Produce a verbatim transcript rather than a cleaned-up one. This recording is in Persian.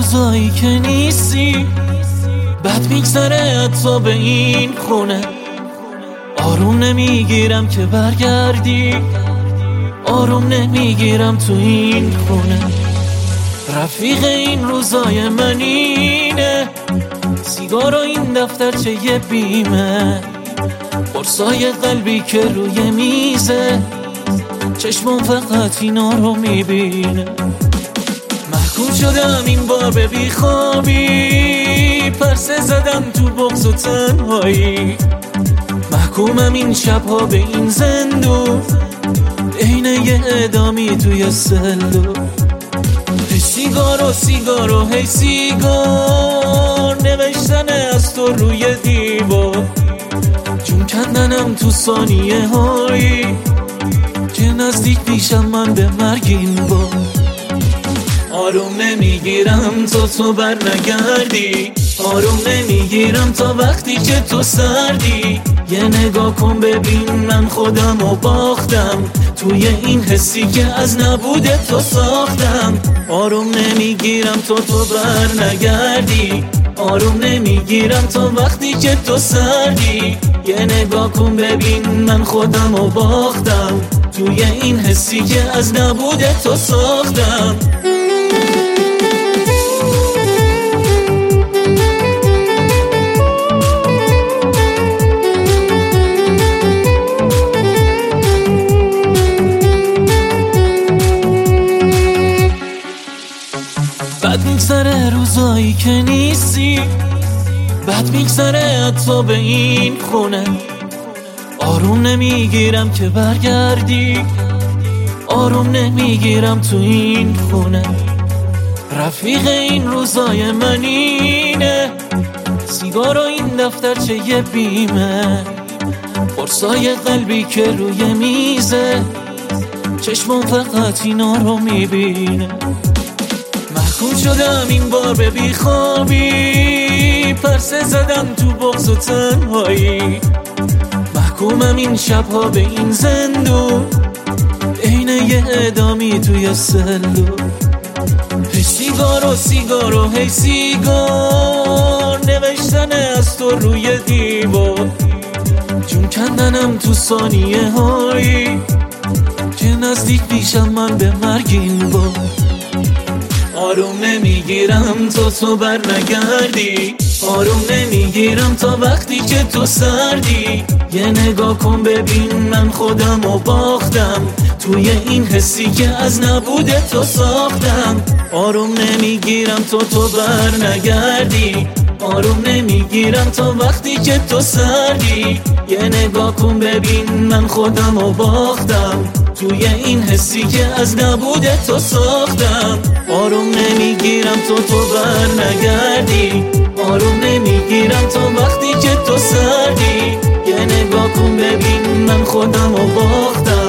روزایی که نیستی، بد میگذره حتی به این خونه. آروم نمیگیرم که برگردی، آروم نمیگیرم تو این خونه. رفیق این روزای من اینه، سیگار و این دفترچه یه بیمه، قرصای قلبی که روی میزه، چشمم فقط اینا رو میبینه. محکوم شدم این بار به بیخوابی، پرسه زدم تو بغض و تنهایی. محکومم این شبها به این زندون، عین یه اعدامی توی سلو. هی سیگار و سیگار و هی سیگار، نوشتن از تو روی دیوار، جون کندنم تو ثانیه هایی که نزدیک پیشم من به مرگین با. آروم نمیگیرم تا تو بر نگردی، آروم نمیگیرم تا وقتی که تو سردی. یه نگاه کن ببین من خودم رو باختم، توی این حسی که از نبود تو ساختم. آروم نمیگیرم تا تو بر نگردی، آروم نمیگیرم تا وقتی که تو سردی. یه نگاه کن ببین من خودم رو باختم، توی این حسی که از نبود تو ساختم. بد میگذره روزایی که نیستی، بد میگذره حتی به این خونه. آروم نمیگیرم که برگردی، آروم نمیگیرم تو این خونه. رفیق این روزای من اینه، سیگار و این دفترچه یه بیمه، قرصای قلبی که روی میزه، چشمم فقط اینا رو میبینه. محکوم شدم این بار به بیخوابی، پرسه زدم تو بغض و تنهایی. محکومم این شبها به این زندون، عین یه اعدامی توی سلو. هی سیگار و سیگار و هی سیگار، نوشتن از تو روی دیوار، جون کندنم تو ثانیه هایی که نزدیک پیشم من به مرگین با. آروم نمیگیرم تا تو بر نگردی، آروم نمیگیرم تا وقتی که تو سردی. یه نگاه کن ببین من خودم رو باختم، توی این حسی که از نبود تو ساختم. آروم نمیگیرم تا تو بر نگردی، آروم نمیگیرم تا وقتی که تو سردی. یه نگاه کن ببین من خودم رو باختم، توی این حسی که از نبود تو ساختم. آروم نمیگیرم تا تو بر نگردی، آروم نمیگیرم تا وقتی که تو سردی. یه نگاه کن ببین من خودم رو باختم،